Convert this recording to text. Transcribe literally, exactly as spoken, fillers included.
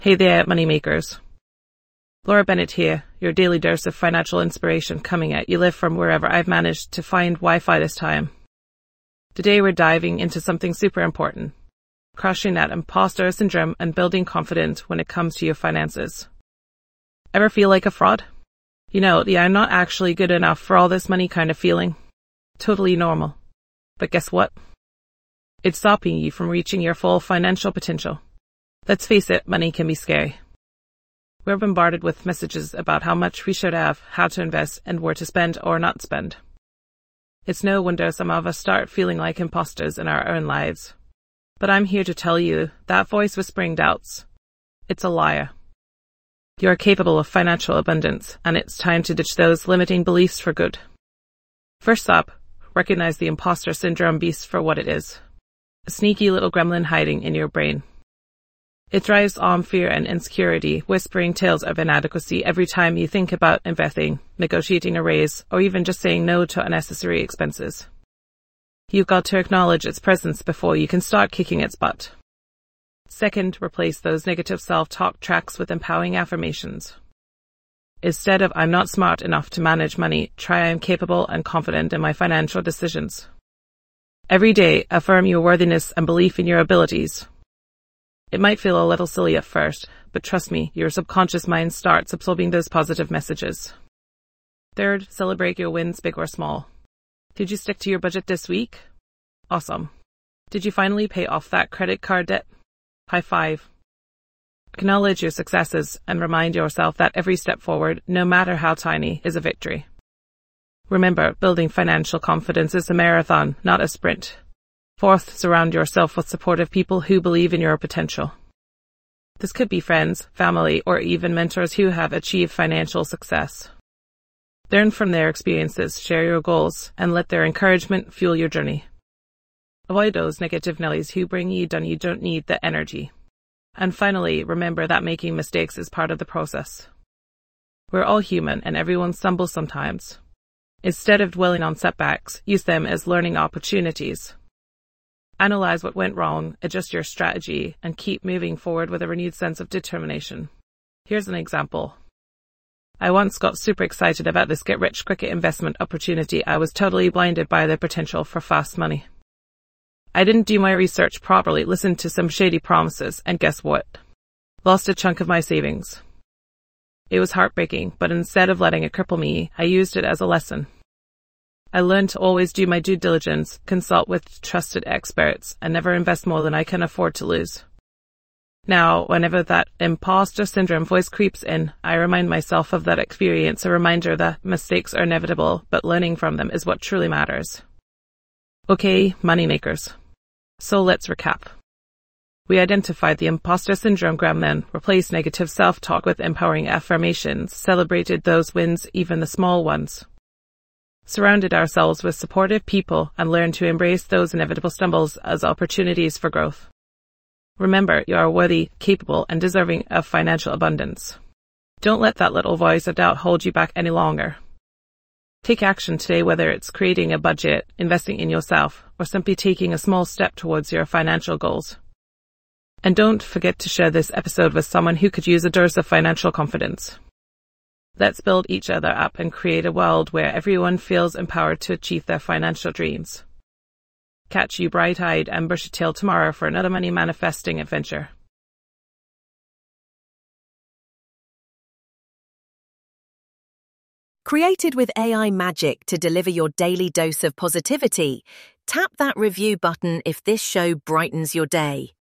Hey there, moneymakers. Laura Bennett here, your daily dose of financial inspiration coming at you live from wherever I've managed to find Wi-Fi this time. Today we're diving into something super important, crushing that imposter syndrome and building confidence when it comes to your finances. Ever feel like a fraud? You know, the I'm not actually good enough for all this money kind of feeling. Totally normal. But guess what? It's stopping you from reaching your full financial potential. Let's face it, money can be scary. We're bombarded with messages about how much we should have, how to invest, and where to spend or not spend. It's no wonder some of us start feeling like imposters in our own lives. But I'm here to tell you, that voice whispering doubts, it's a liar. You are capable of financial abundance, and it's time to ditch those limiting beliefs for good. First up, recognize the imposter syndrome beast for what it is. A sneaky little gremlin hiding in your brain. It drives on fear and insecurity, whispering tales of inadequacy every time you think about investing, negotiating a raise, or even just saying no to unnecessary expenses. You've got to acknowledge its presence before you can start kicking its butt. Second, replace those negative self-talk tracks with empowering affirmations. Instead of I'm not smart enough to manage money, try I'm capable and confident in my financial decisions. Every day, affirm your worthiness and belief in your abilities. It might feel a little silly at first, but trust me, your subconscious mind starts absorbing those positive messages. Third, celebrate your wins, big or small. Did you stick to your budget this week? Awesome. Did you finally pay off that credit card debt? High five. Acknowledge your successes and remind yourself that every step forward, no matter how tiny, is a victory. Remember, building financial confidence is a marathon, not a sprint. Fourth, surround yourself with supportive people who believe in your potential. This could be friends, family, or even mentors who have achieved financial success. Learn from their experiences, share your goals, and let their encouragement fuel your journey. Avoid those negative Nellies who bring you down. You don't need the energy. And finally, remember that making mistakes is part of the process. We're all human and everyone stumbles sometimes. Instead of dwelling on setbacks, use them as learning opportunities. Analyze what went wrong, adjust your strategy, and keep moving forward with a renewed sense of determination. Here's an example. I once got super excited about this get-rich-quick investment opportunity. I was totally blinded by the potential for fast money. I didn't do my research properly, listened to some shady promises, and guess what? Lost a chunk of my savings. It was heartbreaking, but instead of letting it cripple me, I used it as a lesson. I learned to always do my due diligence, consult with trusted experts, and never invest more than I can afford to lose. Now, whenever that imposter syndrome voice creeps in, I remind myself of that experience, a reminder that mistakes are inevitable, but learning from them is what truly matters. Okay, moneymakers. So let's recap. We identified the imposter syndrome gremlin, replaced negative self-talk with empowering affirmations, celebrated those wins, even the small ones. Surrounded ourselves with supportive people and learned to embrace those inevitable stumbles as opportunities for growth. Remember, you are worthy, capable, and deserving of financial abundance. Don't let that little voice of doubt hold you back any longer. Take action today, whether it's creating a budget, investing in yourself, or simply taking a small step towards your financial goals. And don't forget to share this episode with someone who could use a dose of financial confidence. Let's build each other up and create a world where everyone feels empowered to achieve their financial dreams. Catch you bright-eyed and bushy-tailed tomorrow for another money manifesting adventure. Created with A I magic to deliver your daily dose of positivity, tap that review button if this show brightens your day.